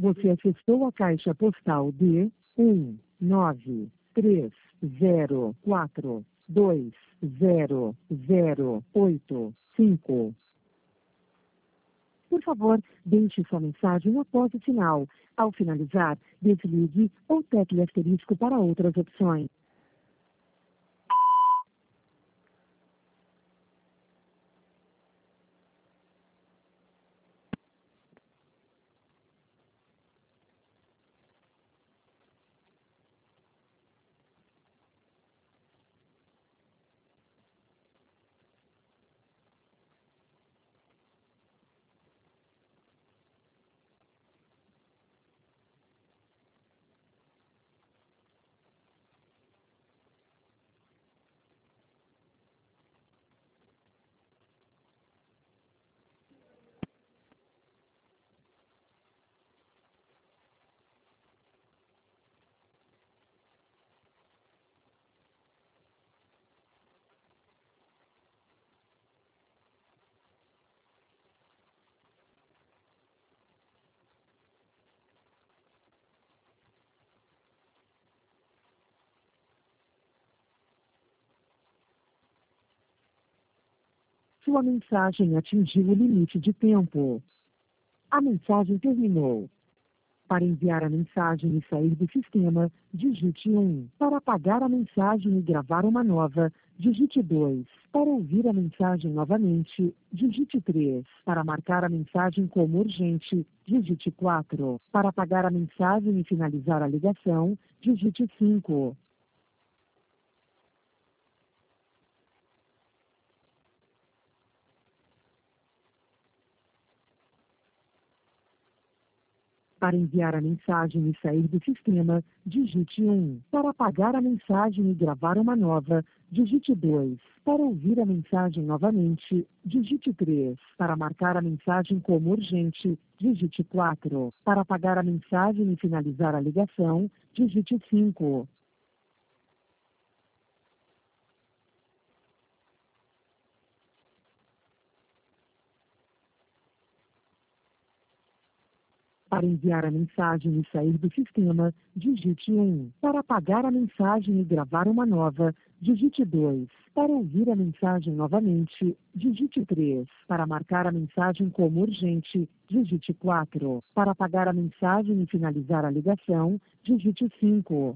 Você acessou a caixa postal de 19304200085. Por favor, deixe sua mensagem após o sinal. Ao finalizar, desligue ou tecle asterisco para outras opções. Sua mensagem atingiu o limite de tempo. A mensagem terminou. Para enviar a mensagem e sair do sistema, digite 1. Para apagar a mensagem e gravar uma nova, digite 2. Para ouvir a mensagem novamente, digite 3. Para marcar a mensagem como urgente, digite 4. Para apagar a mensagem e finalizar a ligação, digite 5. Para enviar a mensagem e sair do sistema, digite 1. Para apagar a mensagem e gravar uma nova, digite 2. Para ouvir a mensagem novamente, digite 3. Para marcar a mensagem como urgente, digite 4. Para apagar a mensagem e finalizar a ligação, digite 5. Para enviar a mensagem e sair do sistema, digite 1. Para apagar a mensagem e gravar uma nova, digite 2. Para ouvir a mensagem novamente, digite 3. Para marcar a mensagem como urgente, digite 4. Para apagar a mensagem e finalizar a ligação, digite 5.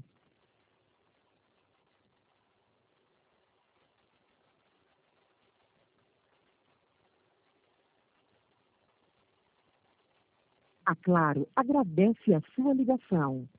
A Claro agradece a sua ligação.